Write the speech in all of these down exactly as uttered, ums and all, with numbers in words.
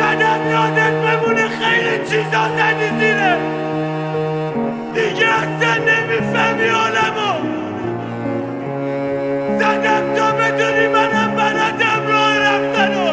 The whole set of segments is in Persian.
زدم یادت بمونه خیلی چیزا زدی زیره دیگه اصلا نمیفهمی عالمو زدم تا بدونی منم بلدم راه رفتنو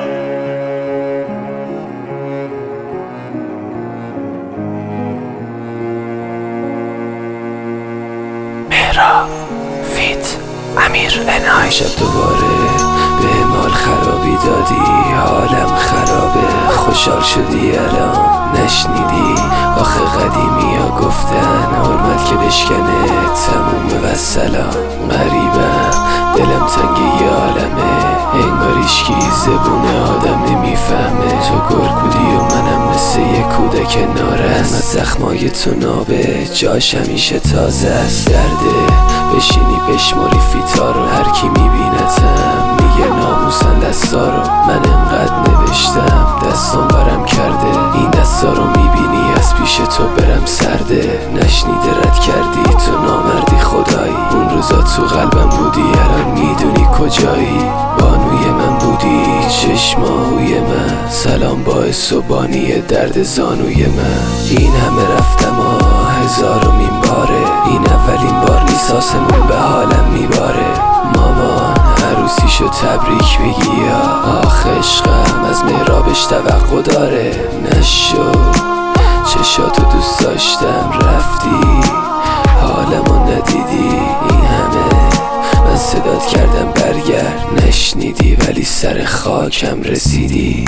مهرا فیت امیر انای. شب دوباره به مال خرابی دادی، حالم خرابه، خوشحال شدی الان نشنیدی؟ آخه قدیمی ها گفتن حرمت که بشکنه تمومه و سلام. غریبم دلم تنگ یه عالمه، انگار هیچکی زبون آدم نمیفهمه. تو گرگ بودی و منم مثل یه کودک نارس، زخمای تو نابه جاش همیشه تازه است. درده بشینی بشماری فیتا رو، هر کی میبینتم میگه ناموسن دستا رو. من انقدر نوشتم دستم برم کرده، این دستا رو میبینی از پیش تو برم سرده. نشنیده رد کردی تو نامردی خدایی، اون روزا تو قلبم بودی الان میدونی کجایی. بانوی من بودی چشماهوی من، سلام باعث و بانی درد زانوی من. این همه رفتم آه هزارمین باره، این اولین بار نیست آسمون به حالم میباره. مامان عروسیشو تبریک بگی یا آخ عشقم از مهرابش توقع داره. نشد چشاتو دوست داشتم رفتی، حالمو ندیدی. این همه من صدات کردم برگرد نشنیدی، ولی سر خاکم رسیدی.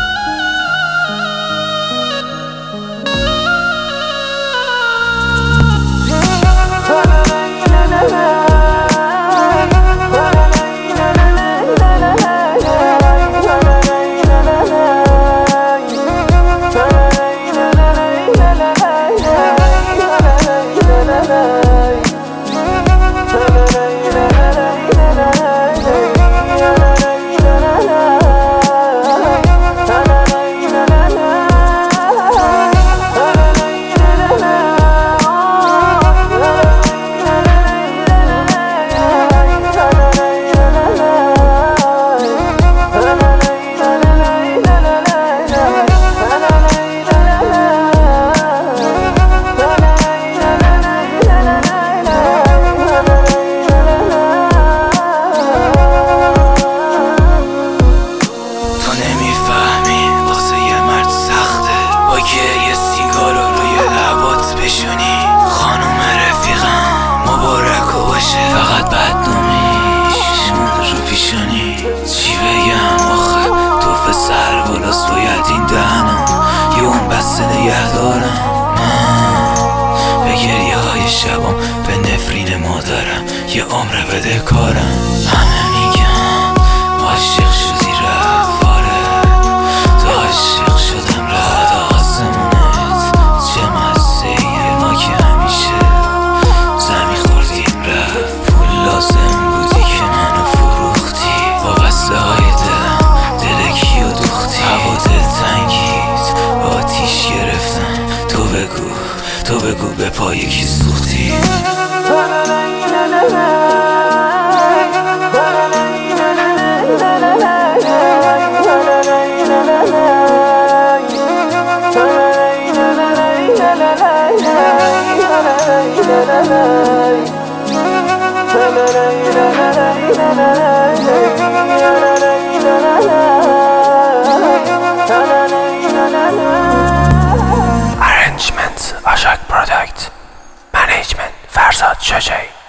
فقط بدنامیش مونده رو پیشانی. چی بگم آخه توف سر بالاست باید این دهنم یه اون بسته نگه دارم. من به گریه های شبام به نفرین مادرم یه عمر بده کارم. همه میگن عاشق شدی رفت، آره تو عاشق شدم رفت. آسمونت چه مزهیه، ما که همیشه زمین خوردیم رفت. پول لازم بودی که منو فروختی، با بسته های دلم دل کیو دوختی. هوا دلتنگیت آتیش گرفتم، تو بگو تو بگو به پای کی سوختی. Arrangement Ashak Product Management فرزاد شجاعی.